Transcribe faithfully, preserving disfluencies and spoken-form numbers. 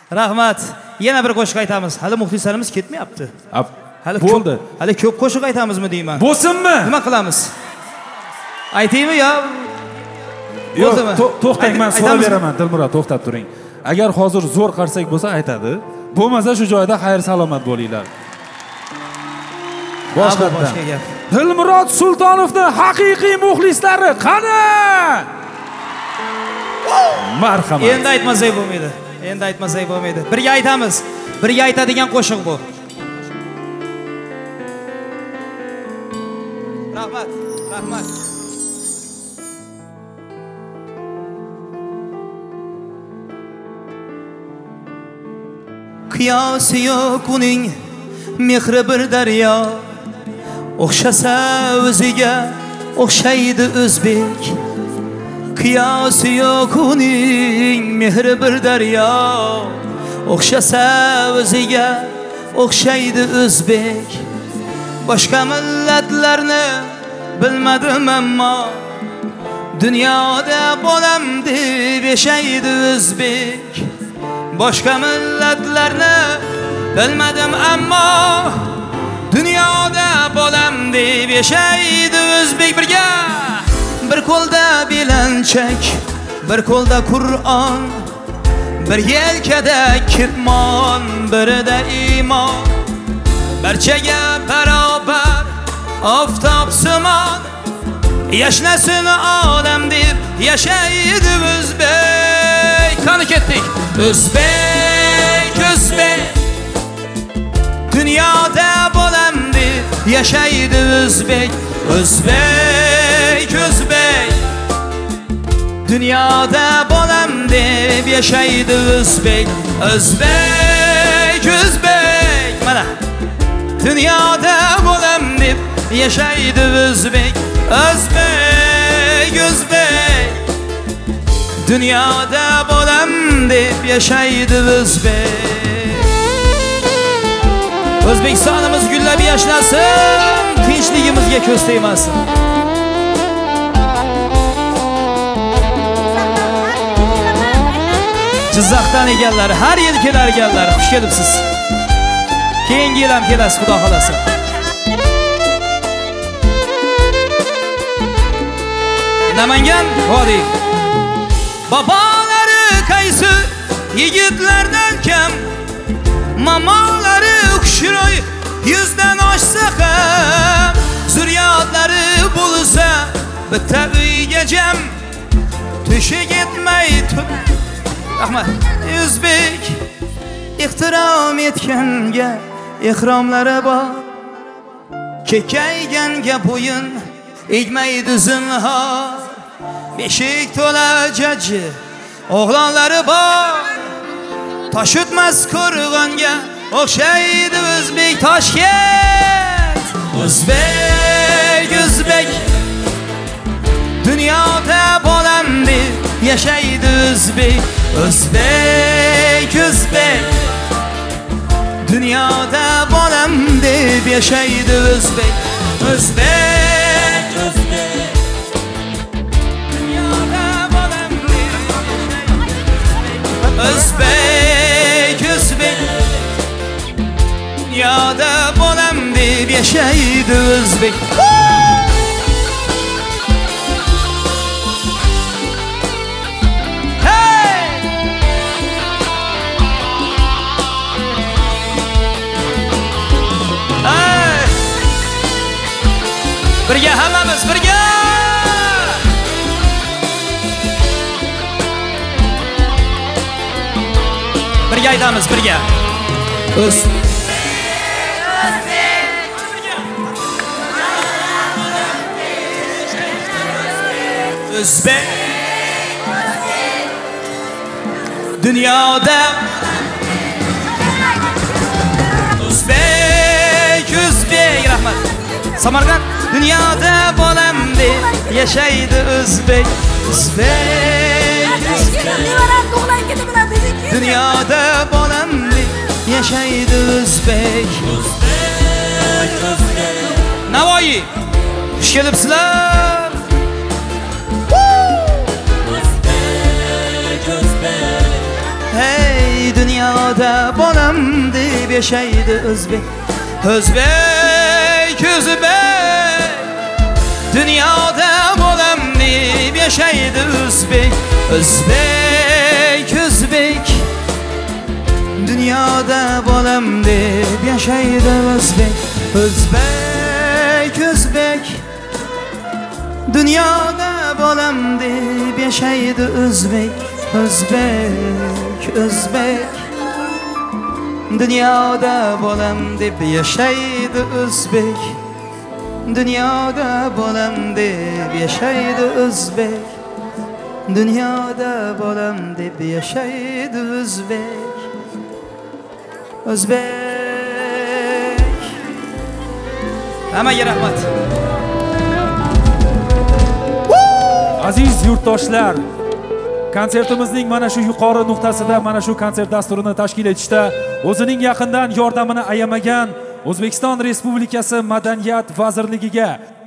Rahmat. Yana bir qo'shiq aytamiz. Hali muxlislarimiz ketmayapti. Hali bo'ldi. Hali ko'p qo'shiq aytamizmi deyman. Bo'lsinmi? Nima qilamiz? Aytaymi yo? Yo'q, to'xtang, men so'rab beraman, Dilmurod, to'xtab turing. Agar hozir zo'r qarsak bo'lsa aytadi. Bo'lmasa shu joyda xayr salomat bo'linglar. Boshqatdan. Dilmurod Sultonovning haqiqiy muxlislari qani? Marhamat. Endi aytmasak bo'lmaydi. Endi aytmasak bo'lmaydi. Birga aytamiz. Birga aytadigan qo'shiq bu. Rahmat, rahmat. Qiyosi yo'q uning mehri bir daryo. O'xshasa o'ziga o'xshaydi o'zbek. Qiyosi yo'q uning mehri bir daryo. O'xshasa o'ziga o'xshaydi o'zbek. Boshqa millatlarni bilmadim ammo dunyoda bo'lam deb yashaydi o'zbek. Boshqa millatlarni bilmadim ammo dunyoda bo'lam deb yashaydi o'zbek. Birga bir qo'lda belanchak, bir qo'lda Qur'on, bir yelkada ketmon, birida iymon. Barchaga barobar oftob simon yashnasin olam deb yashaydi o'zbek. Qani ketdik. O'zbek, o'zbek dunyoda bo'lam deb yashaydi o'zbek. O'zbek, o'zbek dunyoda bo'lam deb yashaydi o'zbek. O'zbek, o'zbek mana dunyoda bo'lam deb yashaydi o'zbek. O'zbek, o'zbek dunyoda bo'lam deb yashaydi o'zbek. O'zbekistonimiz gullab yashnasin, tinchligimizga ko'z tegmasin. Jizzaxdan ekanlar, har yil kelar ekanlar. Xush kelibsiz. Keyingi yil ham kelasiz, Xudo xolasa. Namangan vodiy. Babolari qaysi yigitlardan kam, mamolari xushro'y yuzdan oshsa ham, zurriyotlari bo'lsa bitta uyga jam, to'shak etmay tur. Rahmat. O'zbek ehtirom etganga ehromlari bor, kekayganga bo'yin egmaydi zinhor. Beshik to'la jajji o'g'lonlari bor, tosh o'tmas qo'rg'onga o'xshaydi o'zbek. Toshkent. O'zbek, o'zbek dunyoda bo'lam deb yashaydi o'zbek. O'zbek, o'zbek dunyoda bo'lam deb yashaydi o'zbek. O'zbek, o'zbek dunyoda bo'lam deb yashaydi. O'zbek, o'zbek dunyoda bo'lam deb yashaydi o'zbek. Birga hammamiz birga. Birga aytamiz, birga. O'z O'zbek dunyoda O'zbek, o'zbek rahmat. Samarqand dunyoda bo'lam deb yashaydi o'zbek. O'zbek dunyoda bo'lam deb yashaydi o'zbek. O'zbek, o'zbek Navoiy. Xush kelibsizlar. O'zbek, o'zbek hey dunyoda Dunyoda bolam deb yashaydi o'zbek. O'zbek, o'zbek. Dunyoda bolam deb yashaydi o'zbek. O'zbek, o'zbek. Dunyoda bolam deb yashaydi o'zbek. O'zbek, o'zbek. Dunyoda bolam deb yashaydi o'zbek. O'zbek, o'zbek. Dunyoda bolam deb yashaydi o'zbek. Dunyoda bolam deb yashaydi o'zbek. Dunyoda bolam deb yashaydi o'zbek. O'zbek. Hammaga rahmat. Aziz yurtdoshlar, konsertimizning mana shu yuqori nuqtasida mana shu konsert dasturini tashkil etishda o'zining yaqindan yordamini ayamagan O'zbekiston Respublikasi Madaniyat vazirligiga